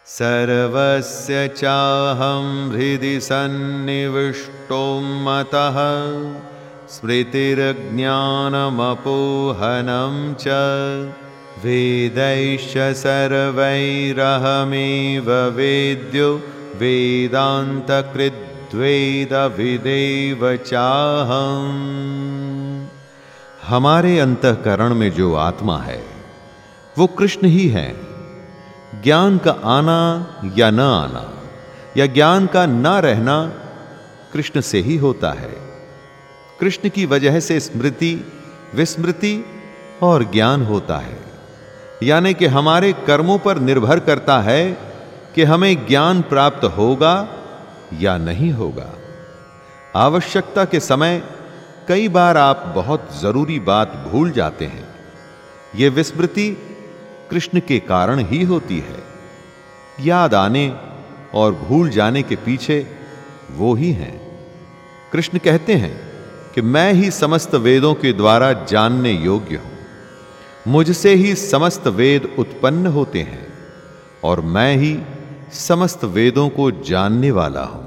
सर्वस्य चाहं हृदि सन्निविष्टो मतः स्मृतिर्ज्ञानमपोहनं च वेदैश्च सर्वैरहमेव वेद्यो वेदान्तकृद्वेदविदेव चाहम्। हमारे अंतःकरण में जो आत्मा है वो कृष्ण ही है। ज्ञान का आना या न आना या ज्ञान का न रहना कृष्ण से ही होता है। कृष्ण की वजह से स्मृति, विस्मृति और ज्ञान होता है। यानी कि हमारे कर्मों पर निर्भर करता है कि हमें ज्ञान प्राप्त होगा या नहीं होगा। आवश्यकता के समय कई बार आप बहुत जरूरी बात भूल जाते हैं। यह विस्मृति कृष्ण के कारण ही होती है। याद आने और भूल जाने के पीछे वो ही हैं। कृष्ण कहते हैं कि मैं ही समस्त वेदों के द्वारा जानने योग्य हूं। मुझसे ही समस्त वेद उत्पन्न होते हैं और मैं ही समस्त वेदों को जानने वाला हूं।